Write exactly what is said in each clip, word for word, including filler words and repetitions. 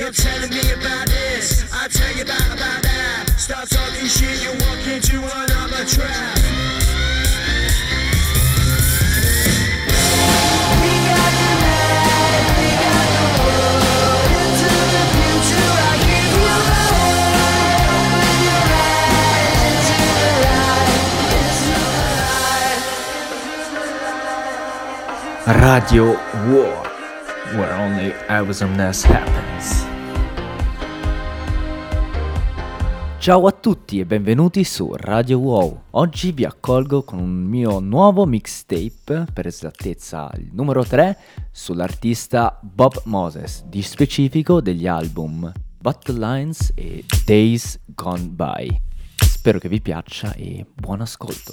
You're telling me about this, I'll tell you about, about that. Start talking shit, you walk into another trap. We got the night, we got the world. Into the future, I give you all. Open your eyes, into the light, into the light. Radio War, where only awesomeness happens. Ciao a tutti e benvenuti su Radio Wow. Oggi vi accolgo con un mio nuovo mixtape, per esattezza il numero tre, sull'artista Bob Moses, di specifico degli album Battle Lines e Days Gone By. Spero che vi piaccia e buon ascolto.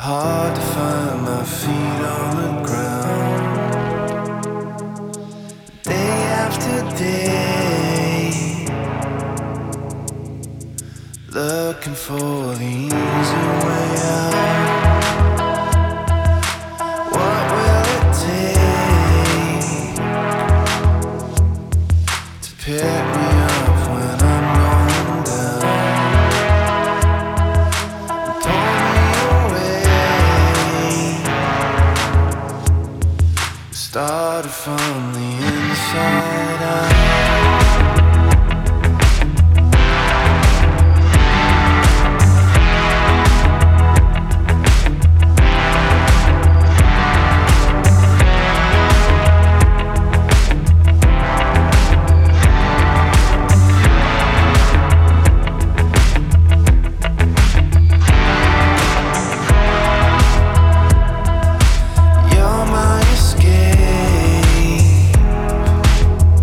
Hard to find my feet on the ground. Day after day, looking for the easy way out. What will it take to pick me up when I'm going down? Pull me away. Started from the inside out. You're my escape.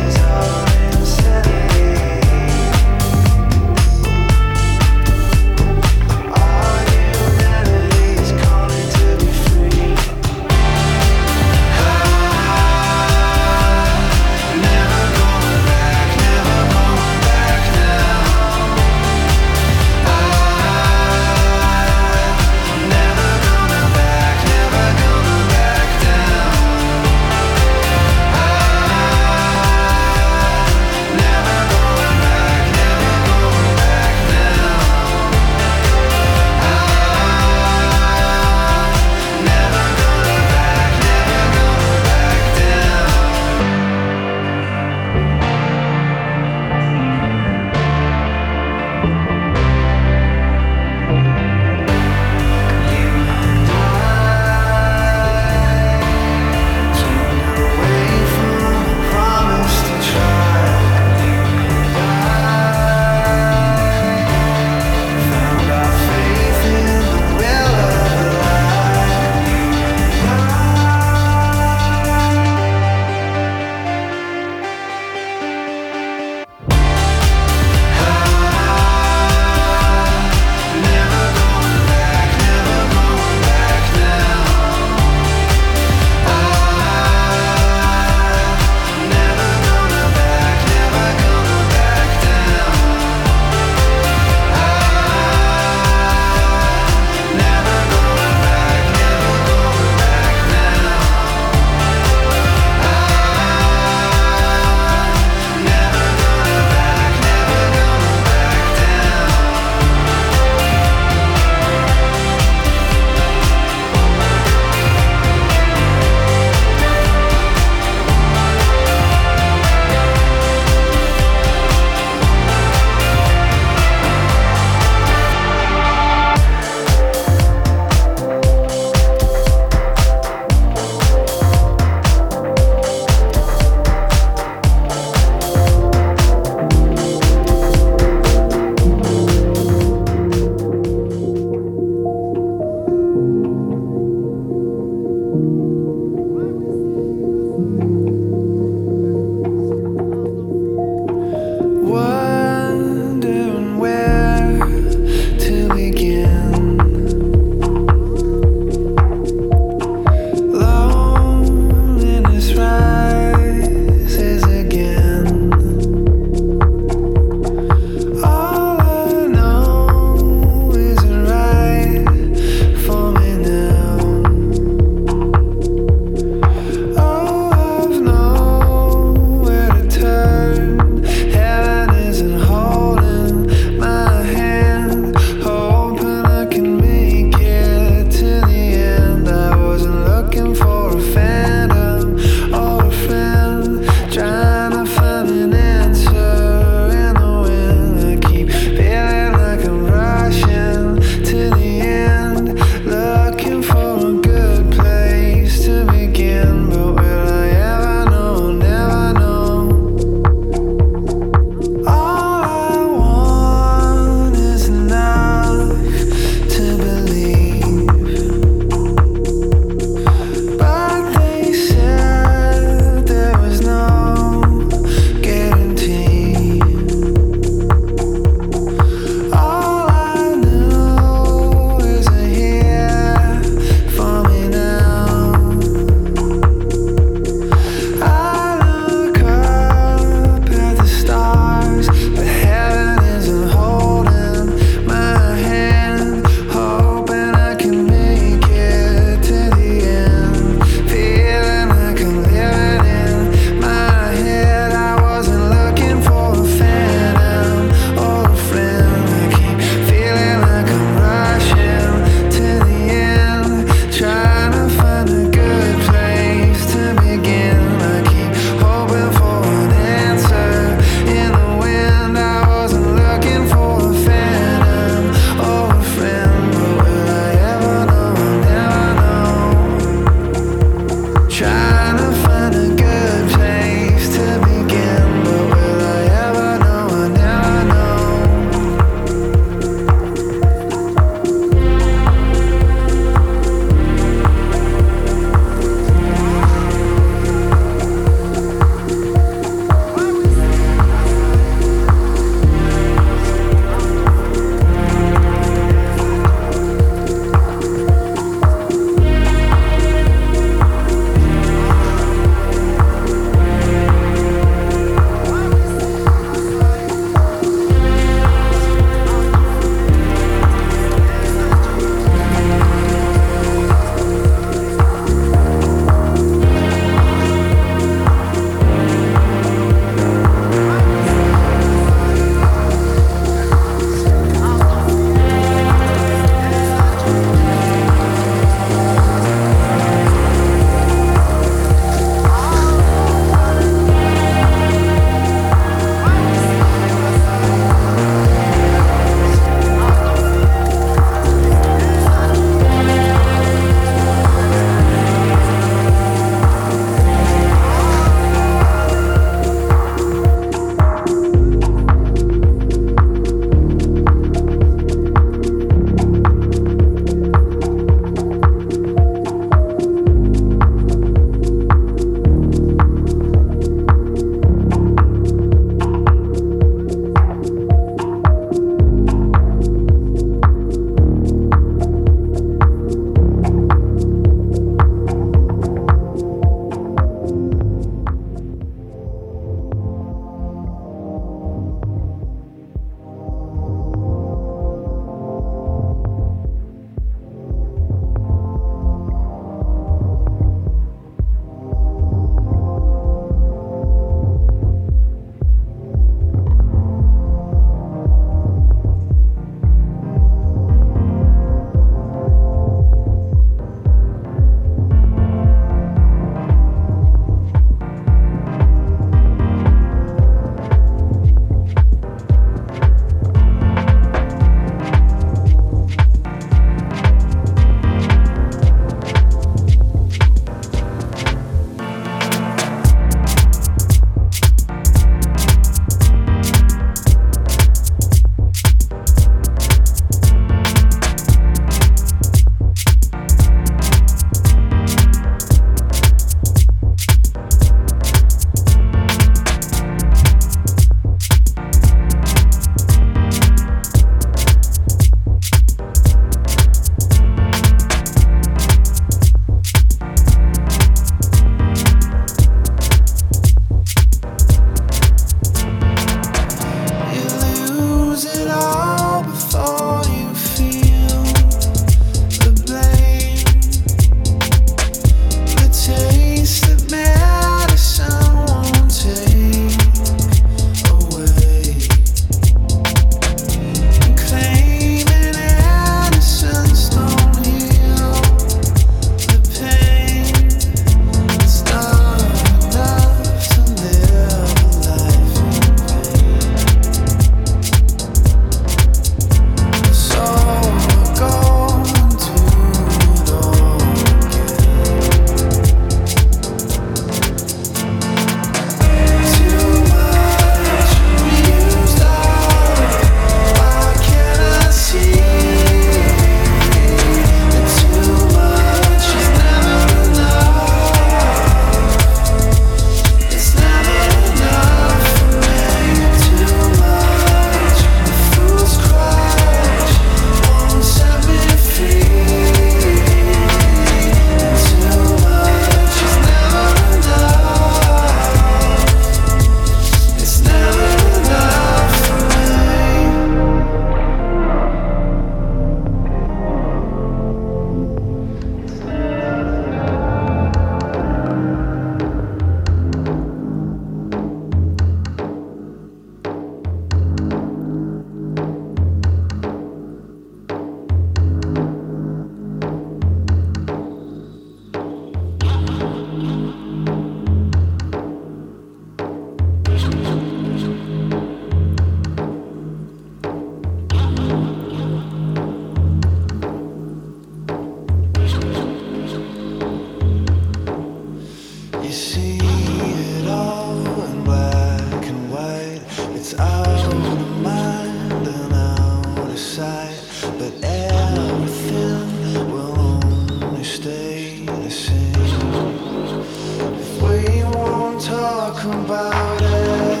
You see it all in black and white. It's out of mind and out of sight, but everything will only stay the same if we won't talk about it.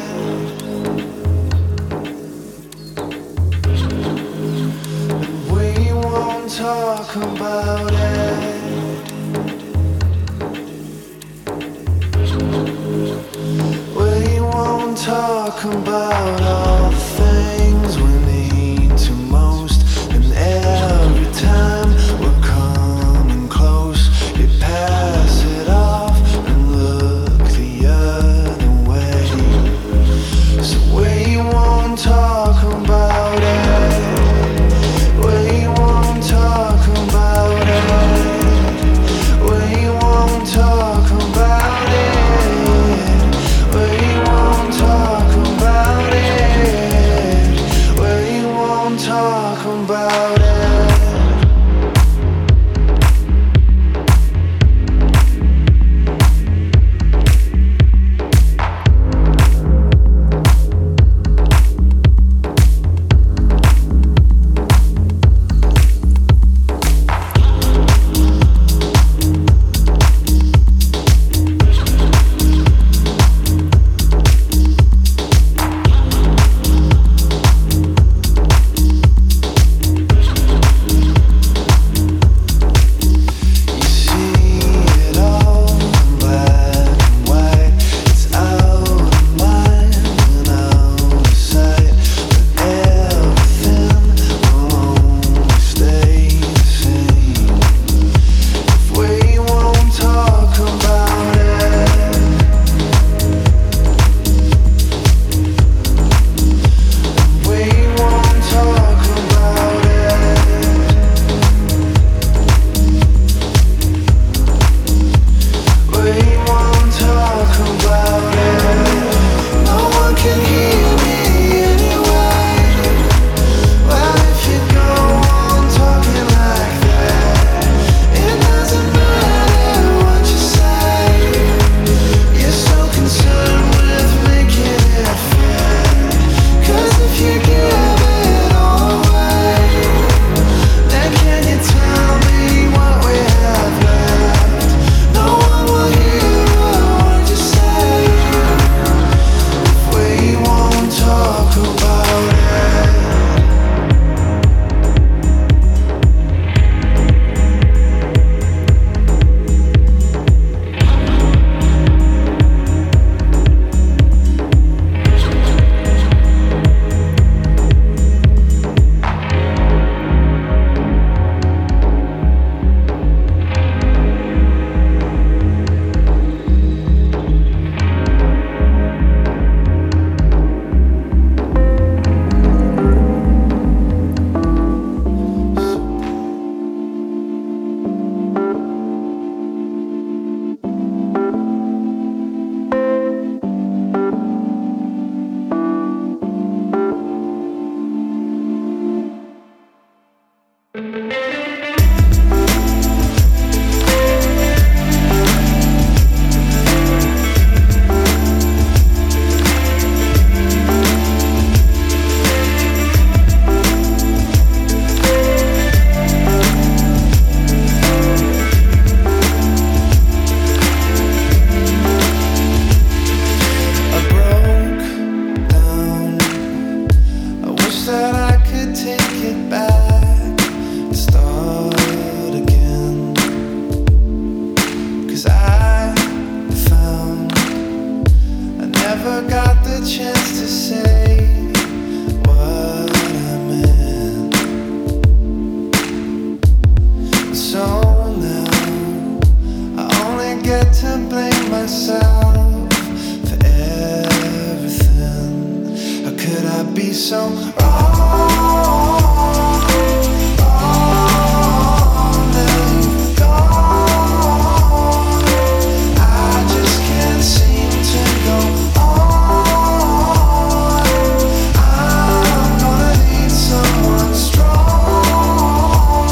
And we won't talk about it. We won't talk about all the things we need to most. And every time we're coming close, you pass it off and look the other way. So we won't talk about it. We won't talk about it. We won't talk about it. We won't talk about it. We won't talk about it.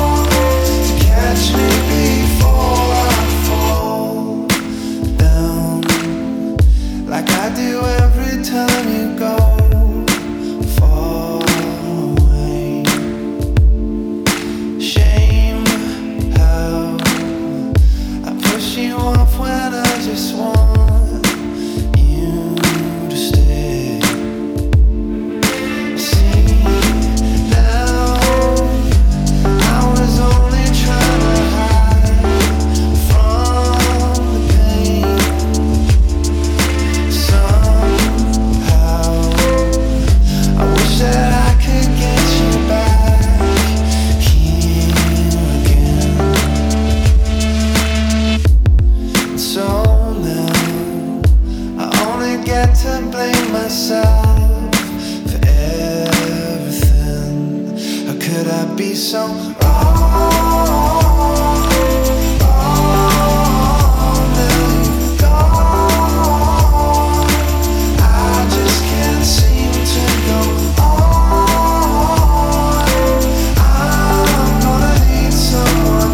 Catch me before I fall down. I do every time you go far away. Shame how I push you off when I just want you to stay. See now, I was only trying to hide from the pain. Somehow, I wish that I could get you back here again. So now, I only get to blame myself for everything. How could I be so wrong? Wrong, now you've gone. I just can't seem to go on. I'm gonna need someone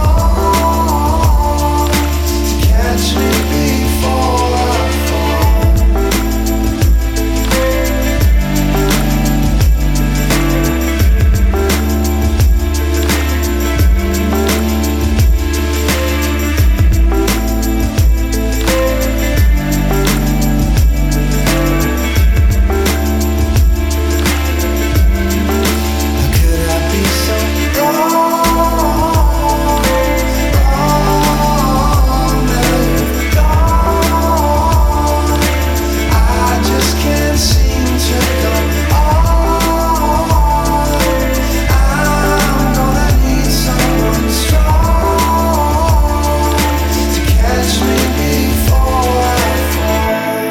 strong to catch me before I fall. How could I be so wrong? Wrong, now you've gone. I just can't seem to go on. I'm gonna need someone strong to catch me before I fall.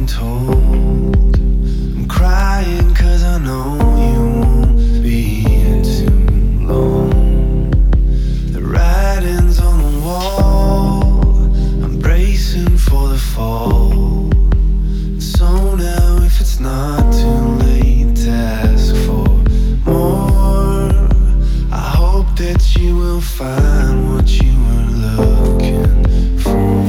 been told. I'm crying cause I know you won't be here too long. The writing's on the wall, I'm bracing for the fall. So now if it's not too late to ask for more, I hope that you will find what you were looking for.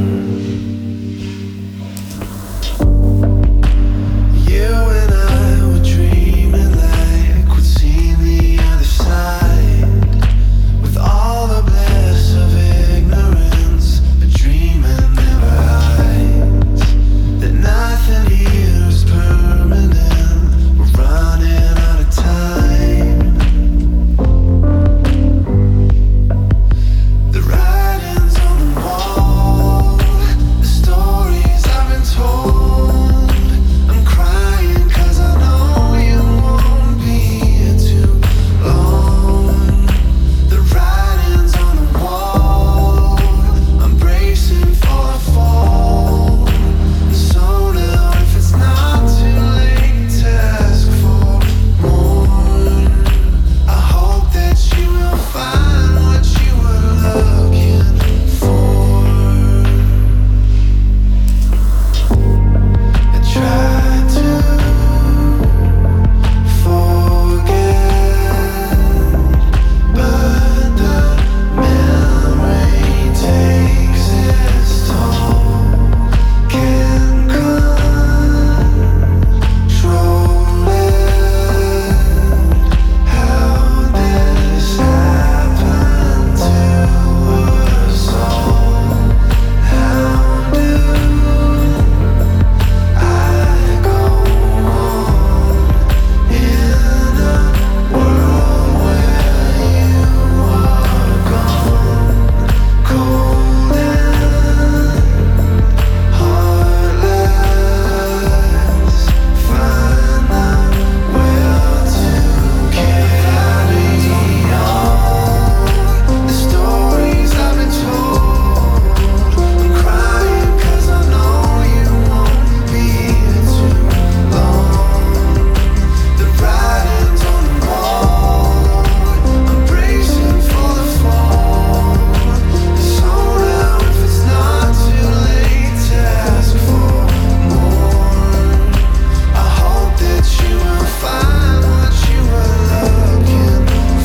You and I were dreaming like we'd seen the other side, with all the bliss of ignorance, but dreaming never hides that nothing here is permanent. We're running out of time. The writing's on the wall, the stories I've been told. I'm crying cause I know you won't be here too long. The writing's on the wall, I'm bracing for a fall. So now if it's not too late to ask for more, I hope that you will find what you were looking for. I tried to forget, but the memory takes its toll. Can't control it. How this happened to us all? How do I go on in a world where you are gone? Cold and heartless, find the will to carry on. The stories I've been told, I'm crying cause I know you won't be here too long. The writing's on the wall, I'm bracing for the fall. So now if it's not too late to ask for more, I hope that you will find what you were looking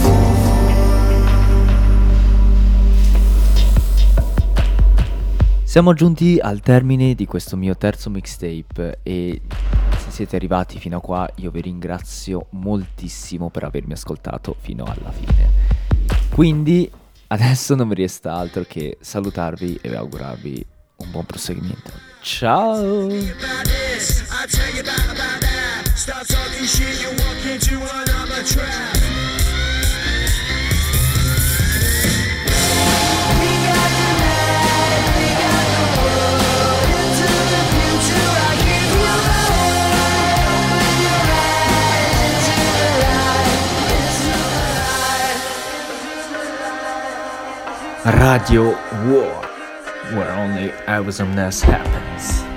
for. Siamo giunti al termine di questo mio terzo mixtape e se siete arrivati fino a qua io vi ringrazio moltissimo per avermi ascoltato fino alla fine. Quindi adesso non mi resta altro che salutarvi e augurarvi un buon proseguimento. Ciao! About this, I tell you about, about that. Stop talking shit, you walk into another trap. We got the night, we got the world. Into the future, I give you love. With your eyes, into the light, into the light. Radio War, where only awesomeness happens.